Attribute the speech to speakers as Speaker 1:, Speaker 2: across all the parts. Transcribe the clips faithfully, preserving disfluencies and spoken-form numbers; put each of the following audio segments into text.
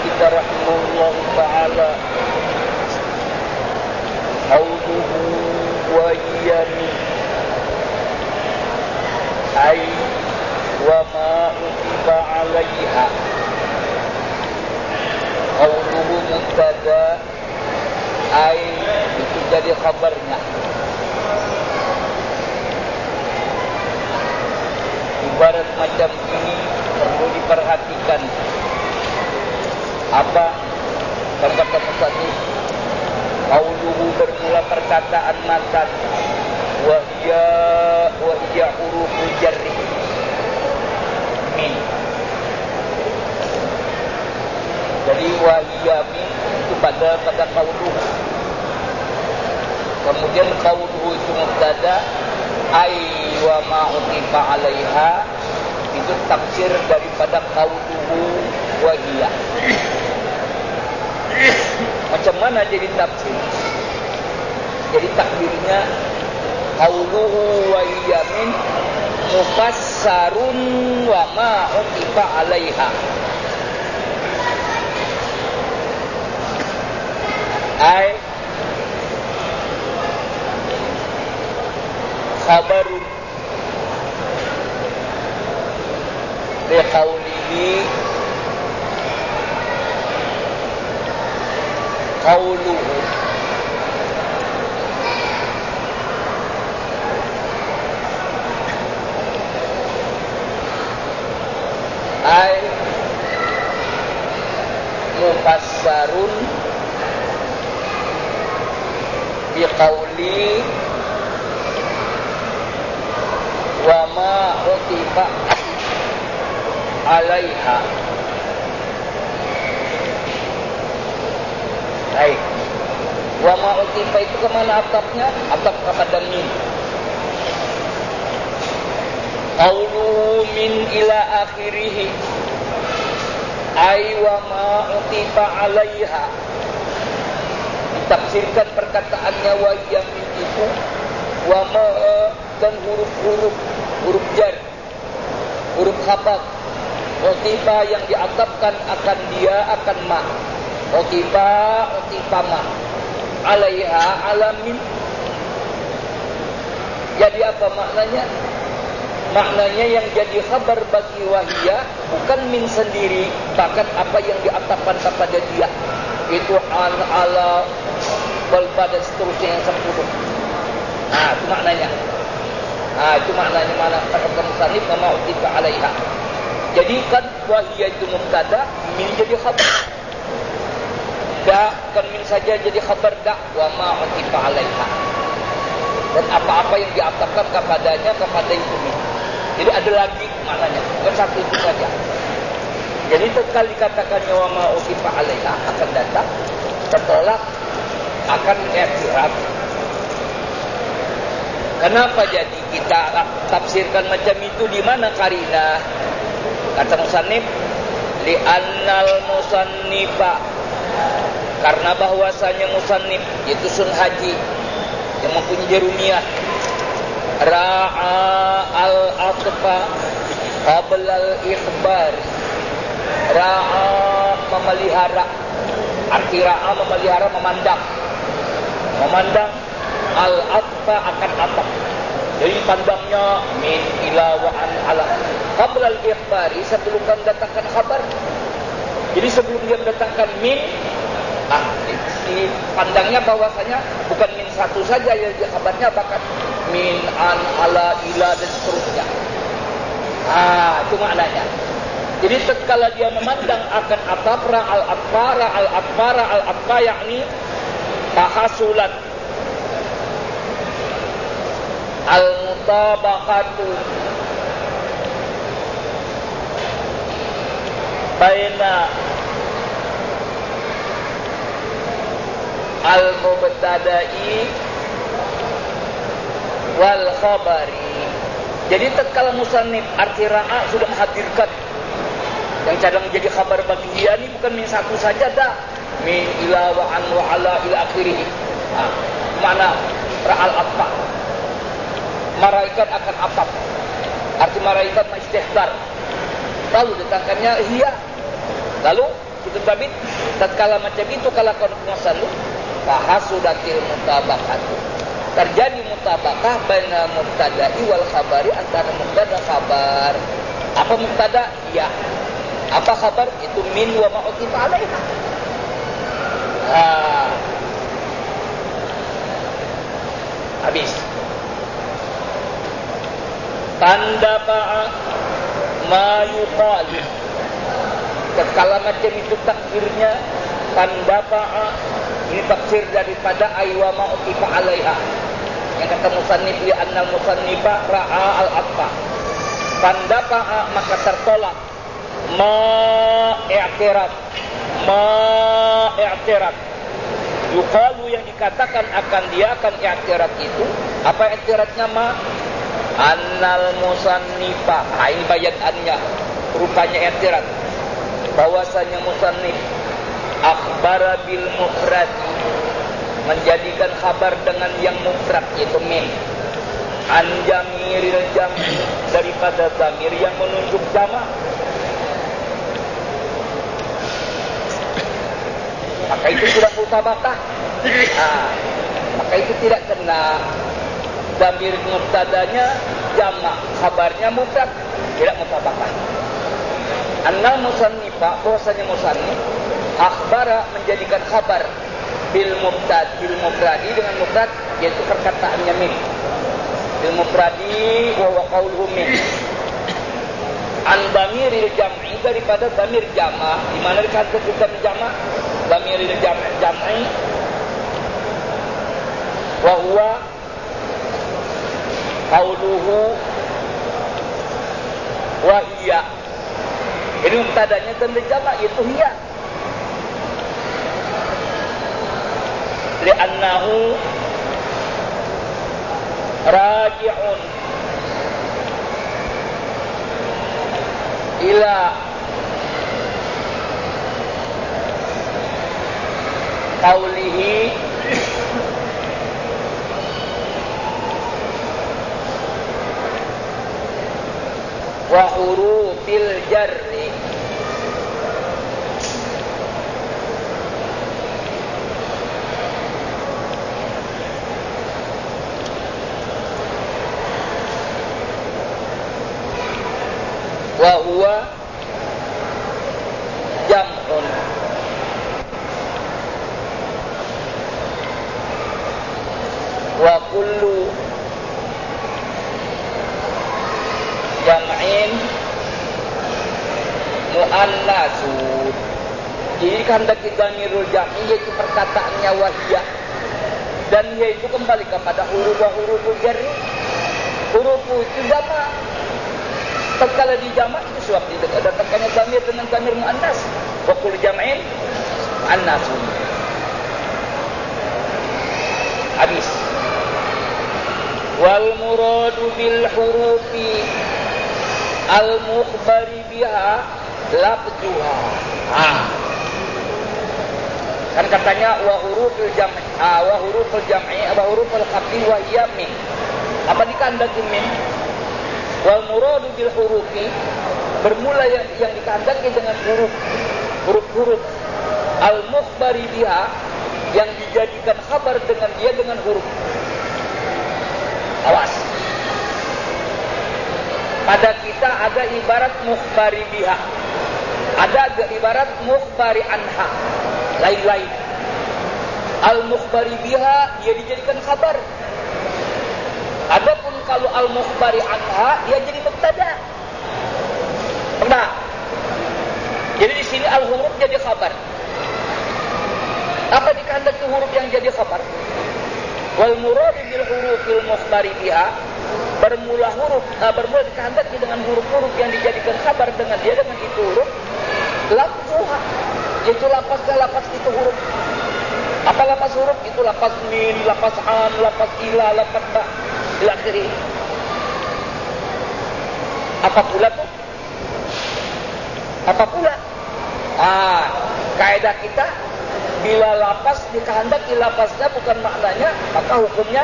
Speaker 1: kita rahimahullah ta'ala qawluhu wa iyani ay wa ma utiba alaiha. Qawluhu mubtada ay itu jadi khabarnya. Ibarat macam ini perlu diperhatikan. Apa kata musannif? Qauluhu bermula perkataan matan wa hiya wa hiya huruful jarri min. Jadi wa hiya min itu pada pada qauluhu. Kemudian qauluhu itu mubtada ai wa ma utifa alaiha itu tafsir daripada qauluhu wa hiya. Macam mana jadi tafsir? Jadi takdirnya qauluhu wa hiya min mufassarun wa ma utifa alaiha. Ai khabarun li qawlihi qawluhu ay mufassarun bi qawli wa ma utifa alaiha. Baik. Wa ma utifa itu kemana atapnya? Atap kepada min. Qauluhu min ila akhirih ay wa ma utifa alaiha. Ditafsirkan perkataannya wa yang min itu wa ma dan huruf-huruf huruf jar, huruf khabar. Utifa yang diatapkan akan dia akan ma. Utifa utifa ma alaiha alamin. Jadi apa maknanya? Maknanya yang jadi khabar bagi wahiyah bukan min sendiri, bahkan apa yang diatapkan kepada dia. Itu an ala bal pada seterusnya yang sepuluh. Nah, itu maknanya. Nah, itu maknanya mana kata musannif ma utifa alaiha. Jadi kan wahiyah itu mubtada, min jadi khabar. Da kan min saja jadi khabar da wa ma utifa alaiha. Dan apa-apa yang diatapkan kepadanya kepada itu min. Jadi ada lagi maknanya, bukan satu itu saja. Jadi sekali dikatakannya wa ma utifa alaiha akan datang setelah akan i'tiraf. Kenapa jadi kita tafsirkan macam itu? Di mana karina? Kata musannif, li annal musannifa, karena bahwasanya musannif yaitu Sun Haji yang mempunyai jerumiyah, ra'a al-atfa qabla al-ikhbar. Ra'a memelihara, arti ra'a memelihara memandang, memandang al-atfa akan atap. Jadi pandangnya min ila wa an ala qabla al-ikhbari, sebelum mendatangkan kabar. Jadi sebelum dia mendatangkan min, ah, di pandangnya bahwasanya bukan min satu saja yang dia kabarnya, bahkan min an ala ila dan seterusnya. Ah, itu maknanya. Jadi tatkala dia memandang akan atafra al-atfara al-atfara al-atfa, yakni tahasulat al-mutabaqatu baina al-mubtada'i wal khabari. Jadi tatkala musannif arti ra'a sudah menghadirkan yang cadang jadi khabar bagi dia ini bukan min satu saja dah, min ila wa an wa ala ila akhirih. Nah, mana ra'al atfa, malaikat akan atap, arti malaikat istihdar. Lalu datangkannya hiya, lalu Itu babit tatkala macam itu kalau kon musallu fahasudatil mutabaqatu. Terjadi mutabaqah baina mubtada'i wal khabari, antara mubtada khabar. Apa mubtada? Ya. Apa khabar? Itu min wa ma'utif alaiha. Ah. Habis. Tanda pa'a ma yuqali. Kalau macam itu takdirnya tanda pa'a, ini tafsir daripada aywa ma'utifa alaiha. Yang kata musannif li annal musannifa ra'a al-atfa. Tanda pa'a maka tertolak ma i'tirad. Ma i'tirad. Yuqalu yang dikatakan akan dia akan i'tirad itu. Apa i'tiradnya ma? Annal musannifa. Nah, ini bayanannya. Rupanya i'tirad. Bahwasanya musannif akhbara bil mufrad, menjadikan kabar dengan yang mufrad yaitu min, an jamiril jam, daripada zamir yang menunjuk jama', maka itu tidak mutabaqah. Nah, maka itu tidak kena. Zamir mubtadanya jama', kabarnya mufrad, tidak mutabaqah. Annal musannifa, bahwasanya musannif akhbara menjadikan kabar bil mubtad bil mufradi, dengan mufrad yaitu perkataannya min, bil mufradi wa wa qauluhu min, an dhamiril jam'i, daripada dhamir jama'. Di mana dikatakan jama'? Dhamiril jam'i jam'i wa huwa qauluhu wa hiya. Ini mubtadanya dhamir jama' yaitu hiya. Li'annahu raji'un ila qawlihi wa hurufil jarri wa huwa jam'un wa kullu jam'in mu'annasun. Jadi kehendak dhamirul jam'i yaitu perkataannya wahiyah, dan yaitu kembali kepada huruf huruf jarri. Huruf itu jama'. Tatkala di jama' itu sebab didatangkannya dhamir dengan dhamir muannas. Wa kullu jam'in mu'annasun. Habis. Wal muradu bil hurufi al mukhbari biha lafzuha. Ah. Kan katanya wa hurufil jam'i, ah, wa hurufil jam'i, wa hurufil khabri wa hiya min. Apa dikandaki min? Wal muradu bil hurufi, bermula yang yang dikandaki dengan huruf, huruf-huruf al mukhbari biha, yang dijadikan khabar dengan dia dengan huruf. Awas. Pada kita ada ibarat mukhbari biha, ada ibarat mukhbari anha, lain-lain. Al mukhbari biha dia dijadikan khabar. Adapun kalau al mukhbari anha dia jadi mubtada. Pernah? Jadi di sini al huruf jadi khabar. Apa dikehendaki huruf yang jadi khabar? Wal muradu bil hurufil mukhbari biha, bermula huruf, uh, bermula dikehendaki dengan huruf-huruf yang dijadikan khabar dengan dia, dengan itu huruf lafzuha, itu lafaznya, lafaz itu huruf. Apa lafaz huruf? Itu lafaz min, lafaz an, lafaz ila, lafaz ba, ila akhirih. Apa pula tuh? Apa pula? Ah, kaidah kita, bila lafaz dikehendaki lafaznya bukan maknanya, maka hukumnya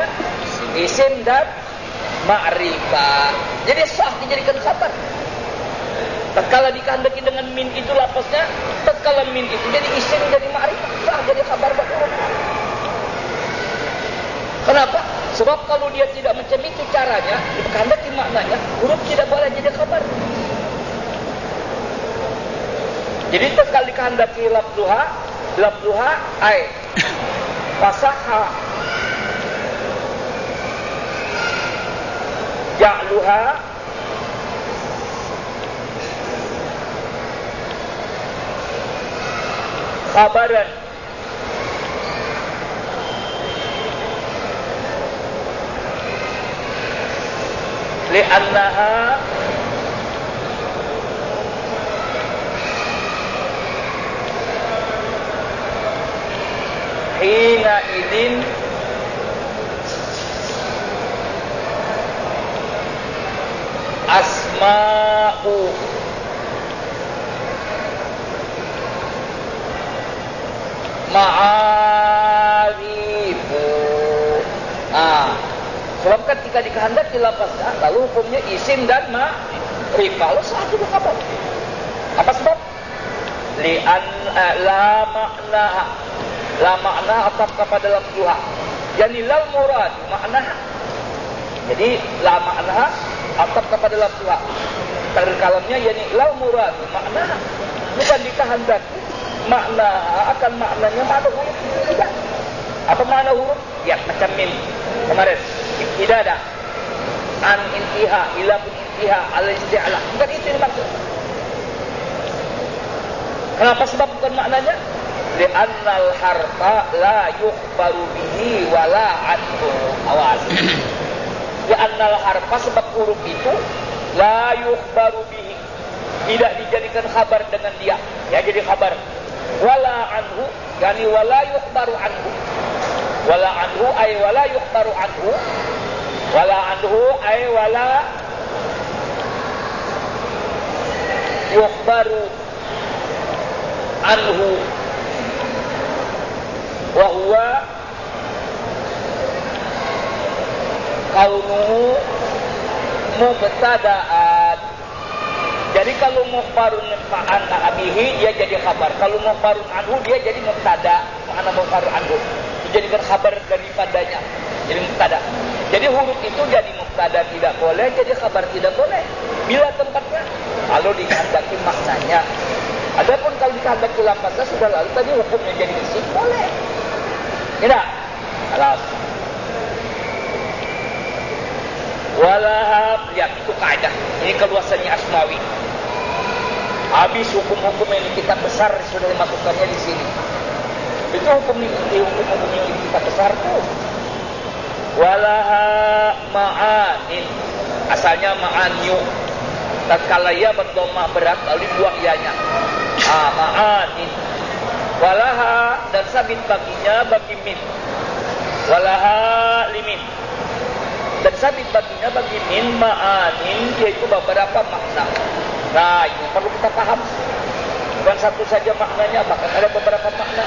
Speaker 1: isim dan ma'rifah. Jadi sah dijadikan khabar. Tatkala dikehendaki dengan min itu lafaznya, tatkala min itu jadi isim, jadi ma'rifah, sah jadi khabar bagi huruf. Kenapa? Sebab kalau dia tidak macam itu caranya, dikehendaki maknanya, huruf tidak boleh jadi khabar. Jadi tatkala dikehendaki lafzuha, lafzuha ai fasaha ja'luha khabaran li'annaha hina idin asma'u ma'arifu. Ah, sebab ketika dikehendaki lafaznya, lalu hukumnya isim dan ma'rifah, lalu sah jadi khabar. Apa sebab? Li'an uh, la makna, la makna atap kepada lafzuha. Yani lal murad makna. Jadi la makna atap kepada lafzuha. Terkalamnya yani lal murad makna, bukan dikehendaki makna akan maknanya makna huruf tidak. Apa makna huruf? Ya macam min kemarin. Tidak ada an intiha ila intiha al isti'la. Bukan itu yang maksud. Kenapa sebab bukan maknanya? Li'annal harfa la yukhbaru bihi wala anhu. Awas. Li'annal harfa sebab huruf itu la yukhbaru bihi, tidak dijadikan khabar dengan dia. Ya jadi khabar. Wala anhu, yani wala yukhbaru anhu. Wala anhu ay wala yukhbaru anhu. Wala anhu ay wala yukhbaru anhu. Wa huwa kaunuhu mubtada'an. Jadi kalau mukhbarun an abihi dia jadi khabar. Kalau mukhbarun anhu dia jadi mubtada. Makna mukhbarun anhu dijadikan khabar daripadanya. Jadi mubtada. Jadi huruf itu jadi mubtada tidak boleh, jadi khabar tidak boleh. Bila tempatnya, kalau dikehendaki maknanya. Adapun kalau dikehendaki lafaznya sudah lalu tadi hukumnya jadi isim boleh. Tidak. Alas. Walaha, lihat itu kaidah. Ini keluasannya Asmawi. Habis hukum-hukum yang kita besar sudah dimasukkannya di sini. Itu hukum ini, hukum-hukum yang kita besar tuh. Walaha ma'anin, asalnya ma'anyu. Tatkala ya berdoma berat lalu dibuang ianya. Ah, ma'anin. Walaha dan sabit baginya bagi min. Walaha limin. Dan sabit baginya bagi min ma'anin, yaitu beberapa makna. Nah, ini perlu kita paham. Bukan satu saja maknanya, bahkan ada beberapa makna.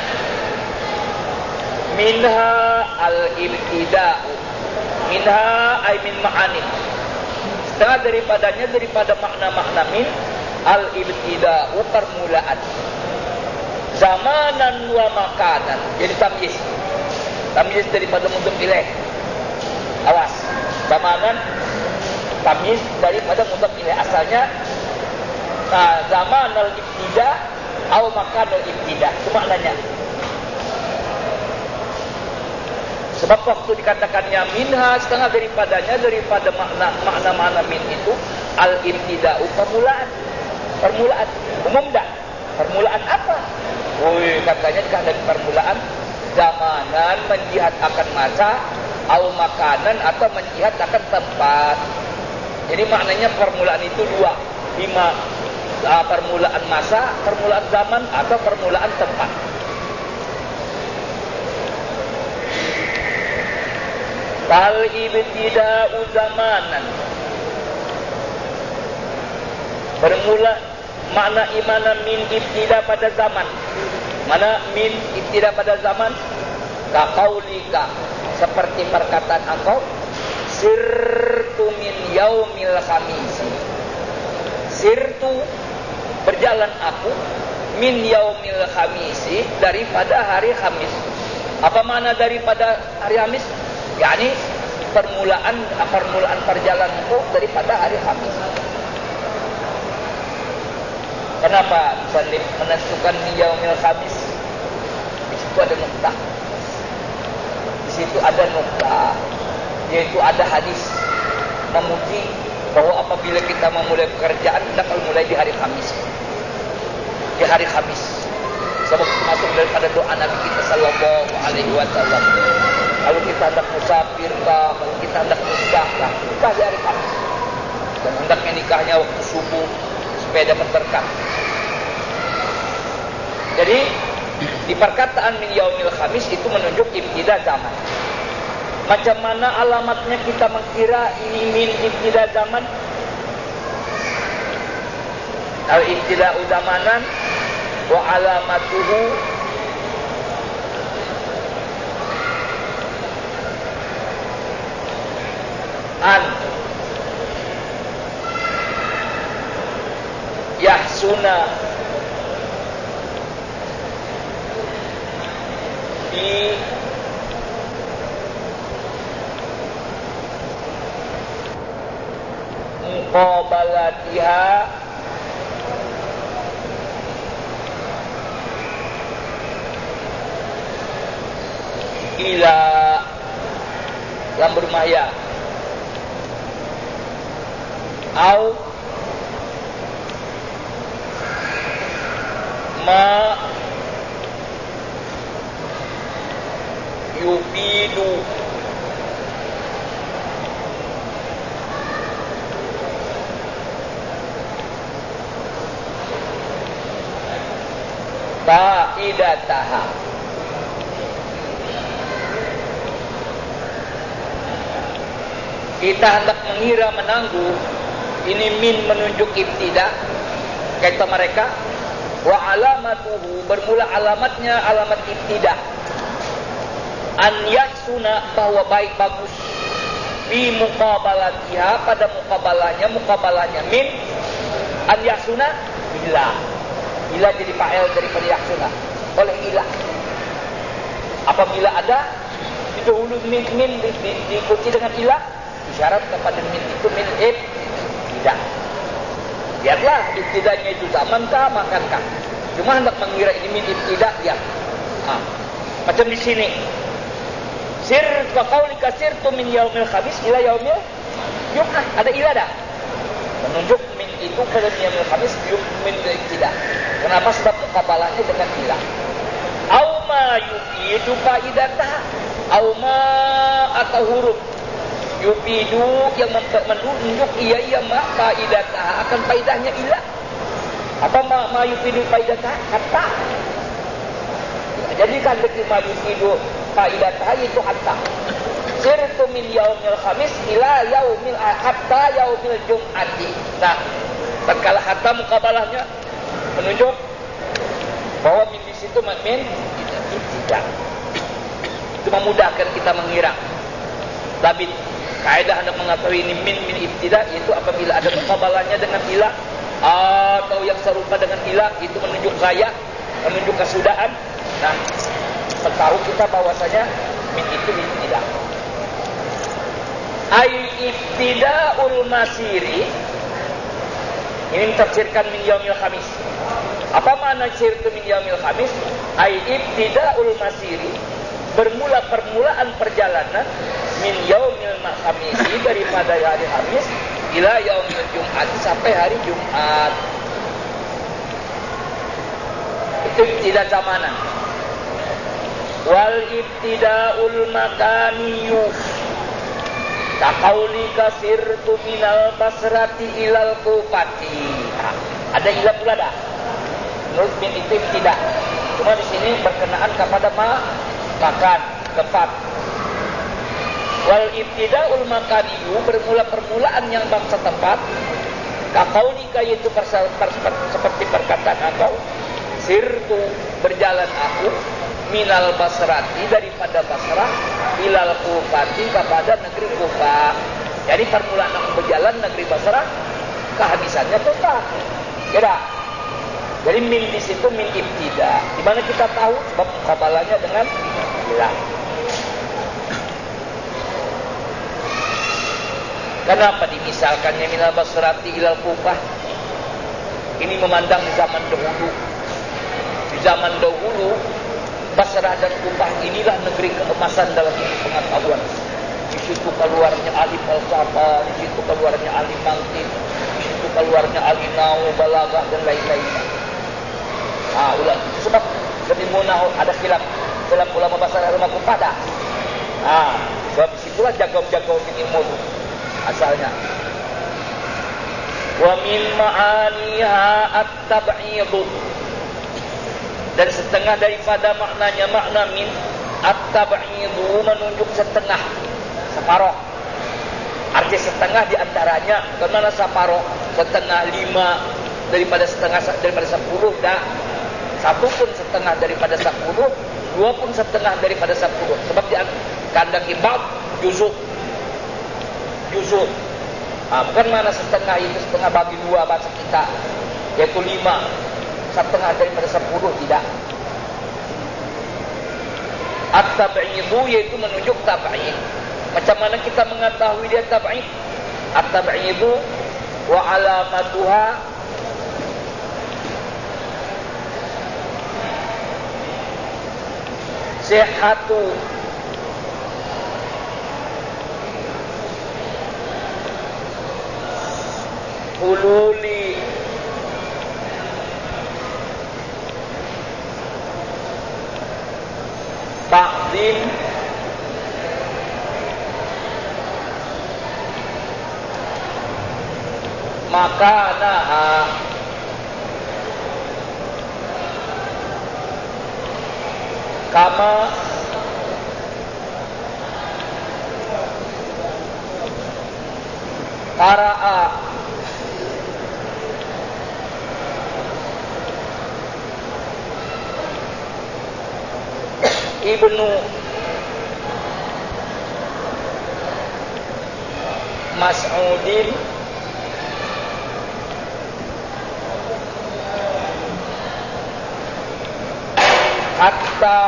Speaker 1: Minha al-ibtida'u. Minha ay min ma'anin. Setengah daripadanya daripada makna-makna min al-ibtida'u permulaan. Zamanan wa makanan. Jadi tamyiz. Tamyiz daripada mudhaf ilaih. Awas. Zamanan tamyiz daripada mudhaf ilaih. Asalnya nah, zaman al-ibtida' atau makan al-ibtida'. Itu maknanya. Sebab waktu dikatakannya minha setengah daripadanya daripada makna makna makna min itu al-ibtida'u permulaan. Permulaan umum dah. Permulaan apa? Woi, katanya kan dari permulaan zamanan menjihad akan masa, au makanan atau menjihad akan tempat. Jadi maknanya permulaan itu dua. Lima uh, permulaan masa, permulaan zaman atau permulaan tempat. Kal ibtida'u zamanan. Bermula makna imana min ibtida pada zaman. Mana min ibtida pada zaman? Ka qaulika, seperti perkataan engkau, sirtu min yaumil khamis. Sirtu berjalan aku min yaumil khamisi, daripada hari Khamis. Apa makna daripada hari Khamis? yakni permulaan permulaan perjalananku daripada hari Khamis. Kenapa Salib menentukan min yaumil khamis? Di situ ada nukta. Di situ ada nukta, yaitu ada hadis memuji bahwa apabila kita memulai pekerjaan, kita kalau mulai di hari Kamis. Di hari Kamis. Sebab masuk daripada doa Nabi kita sallallahu alaihi wasallam. Kalau kita hendak musafir, kalau kita hendak nikah, nikah di hari Kamis. Dan hendaknya nikahnya waktu subuh supaya dapat berkah. Jadi di perkataan min yaumil khamis itu menunjuk ibtida zaman. Macam mana alamatnya kita mengkira ini min ibtida zaman? Al ibtida zamanan wa alamatuhu an yahsuna di muqabalatiha ila yang bermaya au ma yufidu faidataha. Kita hendak mengira menangguh ini min menunjuk ibtida, kata mereka, wa alamatuhu bermula alamatnya alamat ibtida, an yahsuna bahwa baik bagus, fi muqabalatiha pada muqabalahnya muqabalahnya min an yahsuna bila bila jadi fa'il daripada yahsuna oleh ilah. Apabila ada didahului min min di, di, diikuti dengan ilah, isyarat kepada min itu min ibtida. Biarlah ibtidanya itu zaman kah makankah, cuma hendak mengira ini min ibtida ya. Ah. Macam di sini sir wa qaulika sirtu min yaumil khamis ila yaumil Jumat, ada ilah dah menunjuk min itu pada yaumil khamis min ibtida. Kenapa? Sebab muqabalahnya dengan ilah. Au ma yufidu faidatah, au ma atau huruf yufidu yang menunjuk ia ia ma faidatah akan faidahnya ilah. Apa ma, ma yufidu faidatah? Hatta. Jadi kan dekat ma yufidu faidatah itu hatta. Sirtu min yaumil khamis ila yaumil hatta yaumil jum'ati. Nah, tatkala hatta muqabalahnya menunjuk bahwa min di situ min tidak. Itu memudahkan kita mengira. Tapi kaidah hendak mengetahui ini min min ibtida, yaitu apabila ada muqabalahnya dengan ilah atau yang serupa dengan ilah, itu menunjuk raya, menunjuk kesudahan. Nah, tahu kita bahwasanya min itu ibtida. Ai ibtidaul masiri ini ditafsirkan min yaumil khamis. Apa makna sirtu min yaumil khamis? Ai ibtidaul masiri, bermula permulaan perjalanan min yaumil khamisi daripada hari Kamis ila yaumil Jumat sampai hari Jumat. Itu ibtida zamanan. Wal ibtidaul makaniyu kaqaulika sirtu minal basrati ilal kufati. Nah, ada ilah pula dah. Menurut min itu tidak. Cuma di sini berkenaan kepada ma, makan, tempat. Wal ibtidaul makaniyu bermula permulaan yang bangsa tempat. Kaqaulika yaitu seperti perkataan engkau, sirtu berjalan aku minal basrati daripada Basrah ilal kufati kepada negeri Kufah. Jadi permulaan aku berjalan negeri Basrah kehabisannya Kufah. Ya dah. Jadi min di situ min ibtida. Di mana kita tahu sebab muqabalahnya dengan ila. Kenapa dimisalkannya minal basrati ilal Kufah? Ini memandang di zaman dahulu. Di zaman dahulu Basrah dan Kufah inilah negeri keemasan dalam pengetahuan. Di situ keluarnya ahli falsafah, di situ keluarnya ahli mantiq, di situ keluarnya ahli nahwu, balaghah dan lain-lainnya. Ah, ulang. Sebab lebih munah ada khilaf dalam ulama Basrah dan Kufah dah. Ah, sebab situlah jago-jago ilmu asalnya. Wa min ma'aniha at-tab'id. Dan setengah daripada maknanya makna min at-tab'id menunjuk setengah, separuh. Arti setengah diantaranya kemana separuh, setengah lima daripada setengah daripada sepuluh dah. Satu pun setengah daripada sepuluh, dua pun setengah daripada sepuluh. Sebab di kandang ibad juzuk. Juzuk. Ah, bukan mana setengah itu setengah bagi dua bahasa kita, yaitu lima. Setengah daripada sepuluh tidak. At-tab'idu yaitu menunjuk tab'id. Macam mana kita mengetahui dia tab'id? At-tab'idu wa alamatuha sihhatu hululi ba'din makanaha kama qara'a Ibnu Mas'udin hatta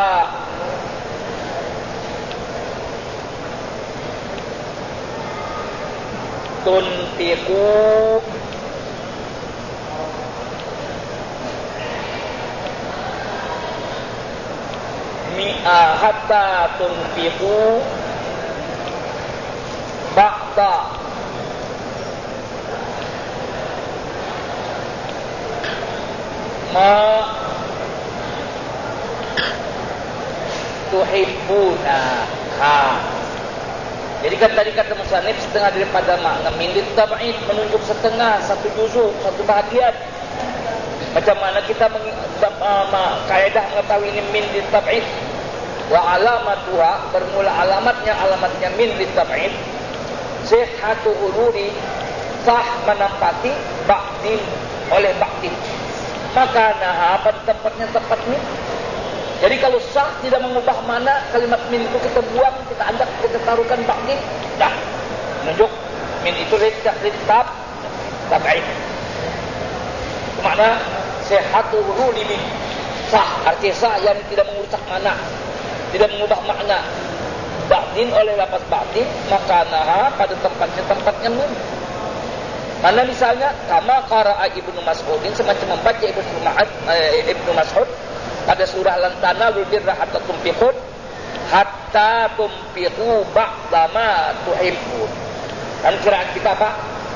Speaker 1: tunfiqu mi'a hatta tunfiqu ba'da ma tuhibbuna. Ha. Jadi kan tadi kata musannif setengah daripada makna min tab'id menunjuk setengah, satu juzuk, satu bahagian. Macam mana kita meng, uh, kaedah mengetahui ini min tab'id? Wa alamatuha, bermula alamatnya alamatnya min tab'id. Sihhatu ururi, sah menempati ba'din oleh ba'din. Maka nah pada tempatnya tempat min. Jadi kalau sah tidak mengubah mana kalimat min itu kita buang, kita anggap kita taruhkan ba'din, dah menunjuk min itu litab tab'id. Makna sihhatu ururi min, sah, arti sah yang tidak merusak mana, tidak mengubah makna. Ba'din oleh lapas ba'din, maka nah pada tempatnya tempatnya min. Mana misalnya kama qara'a Ibnu Mas'udin, semacam membaca Ibnu Ma'ad eh, Ibnu Mas'ud pada surah lan tanalul birra hatta tunfiqun hatta tunfiqu ba'da ma tuhibbun. Kan kiraan kita apa?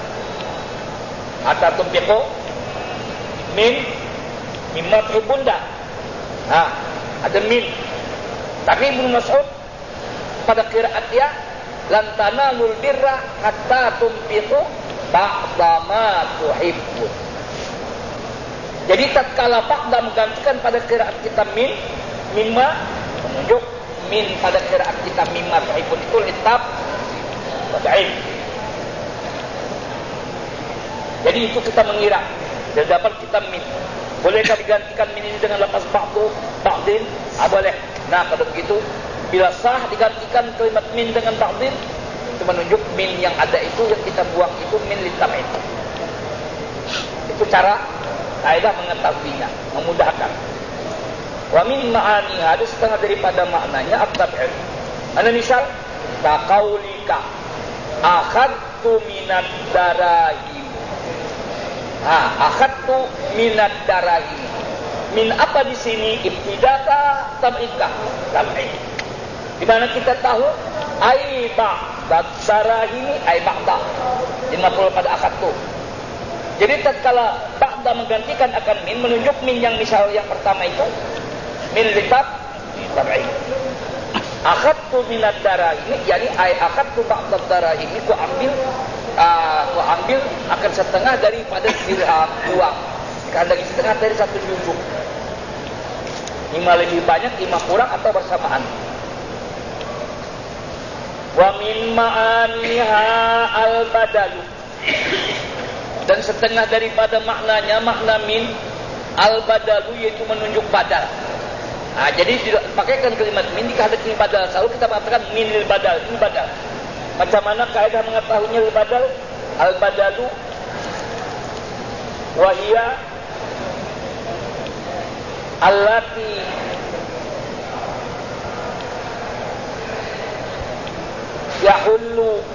Speaker 1: Hatta tunfiqu min mimma tuhibbun dah. Ha, ada min. Tapi Ibnu Mas'ud pada qiraat dia lan tanalul birra hatta tunfiqu ba'da ma tuhibbun. Jadi tatkala ba'da menggantikan pada qiraat kita min, mimma menunjuk min pada qiraat kita mimma tuhibbun itu litab tab'id. Jadi itu kita mengira dan dapat kita min. Bolehkah digantikan min ini dengan lafaz ba'du, ba'din? Ah, boleh. Nah, kalau begitu bila sah digantikan kalimat min dengan ba'din, itu menunjuk min yang ada itu yang kita buang itu min litab'id. Itu cara kaidah mengetahuinya, memudahkan. Wa min ma'aniha, ada setengah daripada maknanya at-tab'id. Ana misal taqaulika akhadtu minad darahim. Ah, akhadtu minad darahim. Min apa di sini? Ibtidaka tab'idka. Tab'id. Di mana kita tahu ai ba'da darahim ai ba'da. lima puluh pada akhadtu. Jadi tatkala ba'da menggantikan akan min, menunjuk min yang misal yang pertama itu min litab tab'id. Akhadtu minad darahim, yani ai akhadtu ba'da darahim, ku ambil uh, ku ambil akan setengah daripada dirham uang. Kan lagi setengah dari satu junjung. Lima lebih banyak, lima kurang atau bersamaan. Wa min ma'aniha al-badalu. Dan setengah daripada maknanya, makna min al-badalu yaitu menunjuk badal. Nah, jadi pakaikan kalimat min dihadapi badal. Selalu kita mengatakan min lil badal, ini badal. Macam mana kaidah mengetahuinya lil badal? Al-badalu wa hiya allati yahullu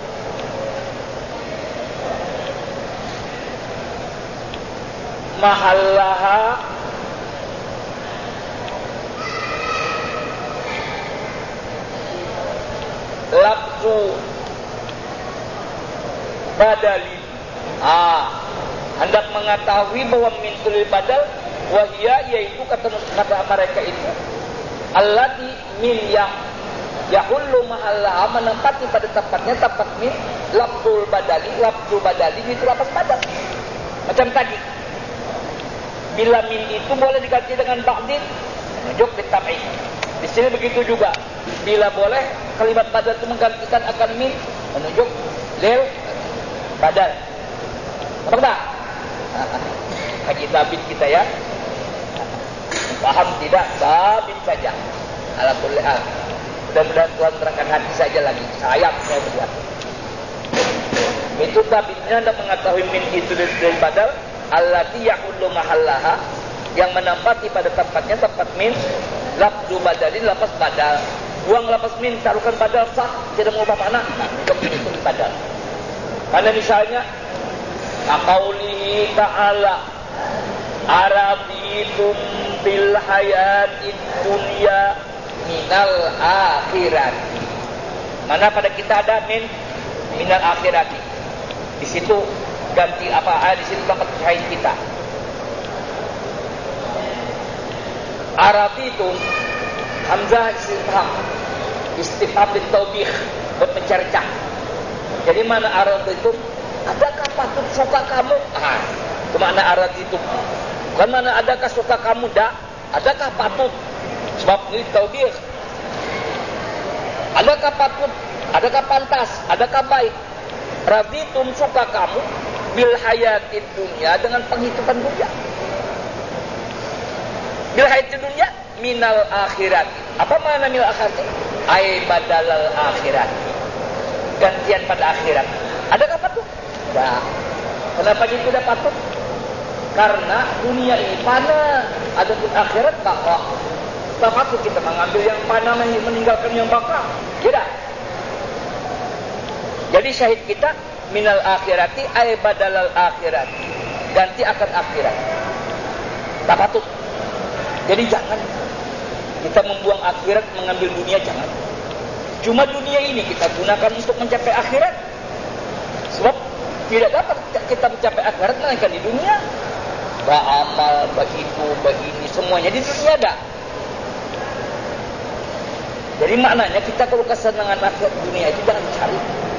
Speaker 1: mahallaha lafzu badali. Ah, hendak mengetahui bahwa min tulil badal wahia, yaitu kata kata mereka itu allati min yang yahullu mahallaha, menempati pada tempatnya tempat min lafzul badali. Lafzul badali itu lapas badal. Macam tadi, bila min itu boleh diganti dengan ba'din, menunjuk bitab'id. Di sini begitu juga. Bila boleh kalimat badal itu menggantikan akan min, menunjuk lil badal. Apa tak? Haji tabit kita ya. Paham tidak? Tabit saja. Ala kulli hal. Mudah-mudahan Tuhan terangkan hati saja lagi. Sayang saya buat. Itu tabitnya anda mengetahui min itu dari badal. Allati yahullu mahallaha, yang menempati pada tempatnya tempat min lafzu badalin, lapas badal. Buang lapas min, taruhkan badal, sah, tidak mengubah makna. Nah, itu badal. Pada misalnya qaulihi ta'ala araditum bil hayatid dunya minal akhirati. Mana pada kita ada min minal akhirati. Di situ ganti apa? Ah, di situ dapat syahid kita. Araditum hamzah istifham. Istifham litaubih, buat mencercah. Jadi mana araditum? Adakah patut suka kamu? Ah, itu makna araditum. Bukan mana adakah suka kamu, dak. Adakah patut? Sebab ini taubih. Adakah patut? Adakah pantas? Adakah baik? Raditum, suka kamu bil hayatid dunya, dengan penghidupan dunia. Bil hayatid dunya minal akhirat. Apa makna minal akhirat? Ai badalal akhirat. Gantian pada akhirat. Adakah patut? Tidak. Kenapa itu tidak patut? Karena dunia ini fana, adapun akhirat baqa. Tak patut kita mengambil yang fana meninggalkan yang baqa. Tidak. Jadi syahid kita minal akhirati ay badalal akhirati, ganti akan akhirat. Tak patut. Jadi jangan kita membuang akhirat mengambil dunia, jangan. Cuma dunia ini kita gunakan untuk mencapai akhirat. Sebab tidak dapat kita mencapai akhirat melainkan di dunia. Beramal, begitu, begini, semuanya di dunia ada. Jadi maknanya kita kalau kesenangan akhirat dunia itu jangan cari.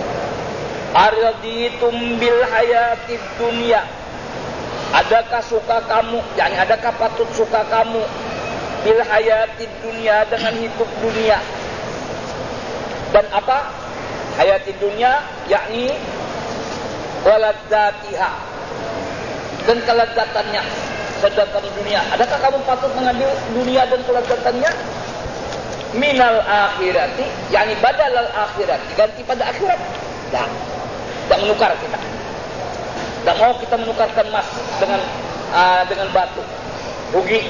Speaker 1: Araditum bil hayatid dunya. Adakah suka kamu, yakni adakah patut suka kamu bil hayatid dunya, dengan hidup dunia. Dan apa? Hayatid dunya yakni waladzatiha, dan kelezzatannya, sedangkan dunia. Adakah kamu patut mengambil dunia dan kelezzatannya? Minal akhirati, yakni badalal akhirati, ganti pada akhirat. Tidak. Tidak menukar kita. Tidak mau kita menukarkan emas dengan uh, dengan batu. Rugi.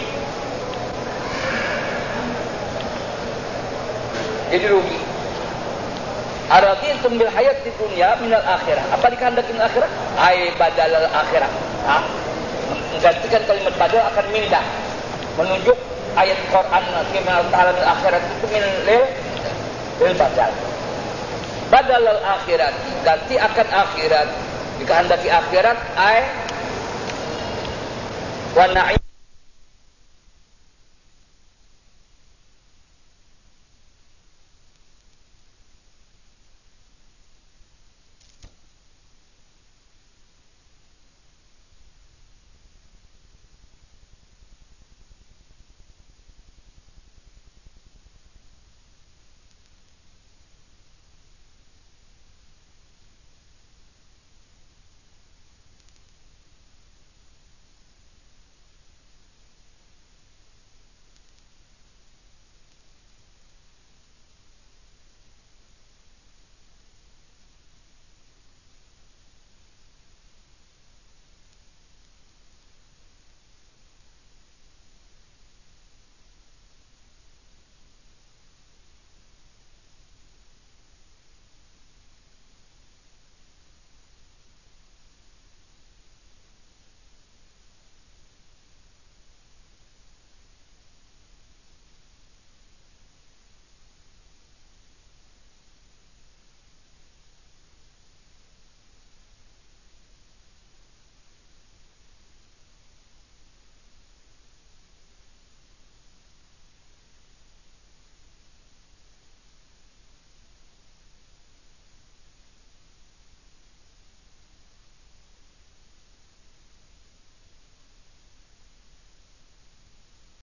Speaker 1: Jadi rugi. Araditum bil hayati dunya minal akhirah. Apa dikehendaki akhirat? Ai badalal akhirah. Ah, menggantikan kalimat badal akan minta. Menunjuk ayat Quran minal ta'ala bil akhirat itu min lil lil badal. Badalal akhirat, ganti akan akhirat. Dikehendaki akhirat ai wa na'im